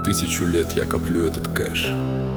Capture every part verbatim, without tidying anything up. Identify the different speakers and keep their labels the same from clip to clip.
Speaker 1: Тысячу лет я коплю этот кэш.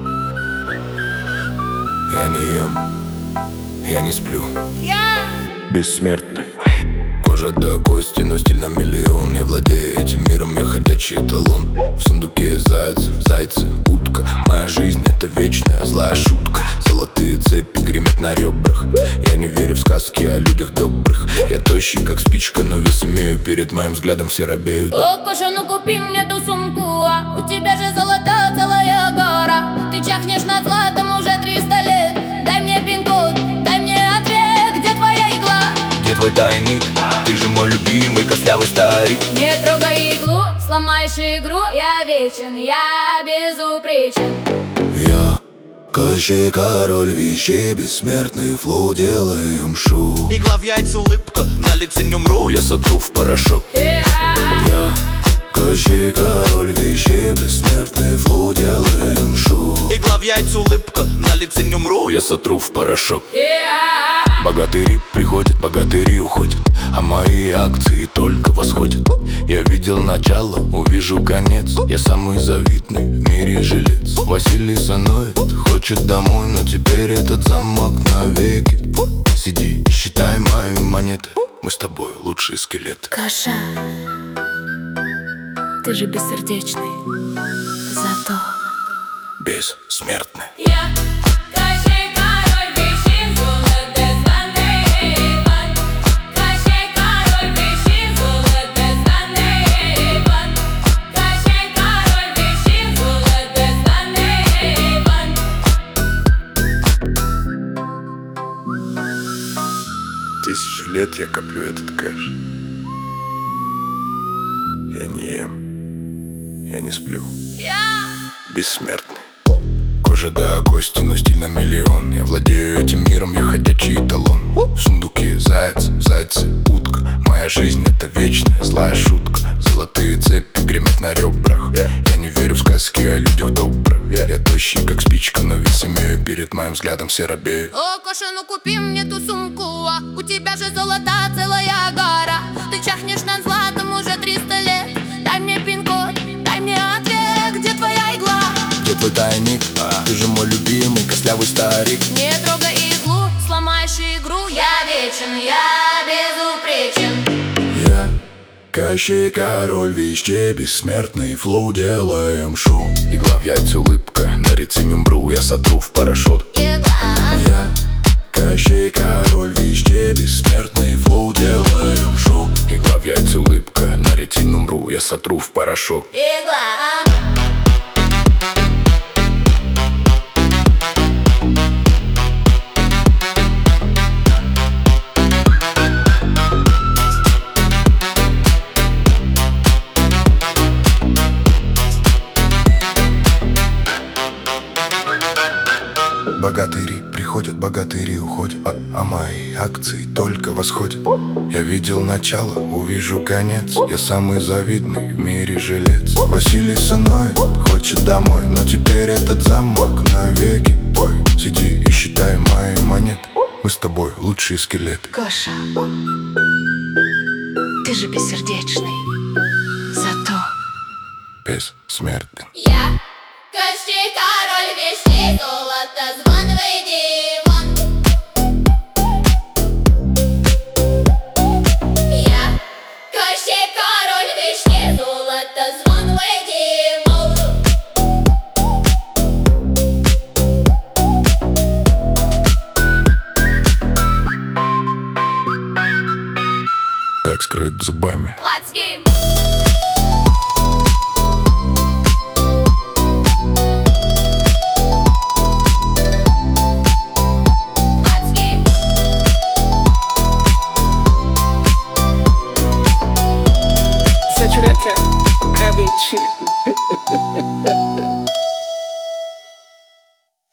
Speaker 1: Я не ем, я не сплю. Бессмертный. Кожа до кости, но стиль на миллион. Я владею этим миром, я ходячий эталон. В сундуке заяц, зайцы, утка. Моя жизнь — это вечная злая шутка. Золотые цепи гремят на ребрах. Я не верю в сказки о людях добрых. Я тощий, как спичка, но вес имею. Перед моим взглядом все робеют.
Speaker 2: О, Коша, ну купи мне ту сумку, а у тебя же золота целая гора. Ты чахнешь над златом уже триста лет. Дай мне пин-код, дай мне ответ, где твоя игла?
Speaker 1: Где твой тайник? Ты же мой любимый костлявый старик.
Speaker 2: Не трогай иглу, сломаешь игру. Я вечен, я безупречен.
Speaker 1: Я Кощей, король вещей, бессмертный флоу, делаем шоу.
Speaker 3: Игла в яйца, улыбка, на лице не умру.
Speaker 1: Я сотру в порошок.
Speaker 2: Я
Speaker 1: Я Кощей, король вещей, бессмертный флоу, делаем шоу.
Speaker 3: Игла в яйца, улыбка, на лице не умру.
Speaker 1: Я сотру в порошок.
Speaker 2: Я
Speaker 1: Богатыри приходят, богатыри уходят, а мои акции только восходят. Я видел начало, увижу конец. Я самый завидный в мире жилец. Василий санует, хочет домой, но теперь этот замок навеки. Сиди, считай мои монеты. Мы с тобой лучшие скелеты.
Speaker 2: Коша, ты же бессердечный, зато
Speaker 1: Бессмертный.
Speaker 2: я Кощей, король вещей, золото званый Иван. Кощей, король вещей, золото званый Иван. Кощей, король вещей, золото званый Иван.
Speaker 1: Тысячу лет я коплю этот кэш. Я не ем, я не сплю.
Speaker 2: Я
Speaker 1: Бессмертный. Кожа до кости, но стиль на миллион. Я владею этим миром, я ходячий эталон. В сундуке заяц, зайцы, утка. Моя жизнь — это вечная злая шутка. Золотые цепи гремят на ребрах. Я не верю в сказки о людях добрых. Я тощий, как спичка, но вес имею. Перед моим взглядом все робеют.
Speaker 2: О, Коша, ну купи мне ту сумку, а у тебя же золота целая гора. Ты чахнешь над златом уже триста лет. Дай мне пин-код, дай мне ответ, где твоя игла?
Speaker 1: Где твой тайник? Ты же мой любимый костлявый старик.
Speaker 2: Не трогай иглу, сломаешь игру. Я вечен, я безупречен.
Speaker 1: Я Кощей, король вещей, бессмертный флоу, делаем шоу. Игла в яйца, улыбка, на рецеме мбру. Я сотру в порошок.
Speaker 2: Игла,
Speaker 1: Я Кощей, король вещей, бессмертный флоу, делаем шоу. Игла в яйца, улыбка, на рецеме мбру. Я сотру в порошок.
Speaker 2: игла.
Speaker 1: Богатыри приходят, богатыри уходят, а, а мои акции только восходят. Я видел начало, увижу конец. Я самый завидный в мире жилец. Василий санует, хочет домой, но теперь этот замок навеки. Ой, сиди и считай мои монеты. Мы с тобой лучшие скелеты.
Speaker 2: Коша, ты же бессердечный, зато
Speaker 1: Бессмертный.
Speaker 2: я Кощей, король вещей, золото званый Димон. Я Кощей, король вещей, золото званый Димон.
Speaker 1: Как скрыть зубами?
Speaker 2: Let's game.
Speaker 4: Saturate, cabbage.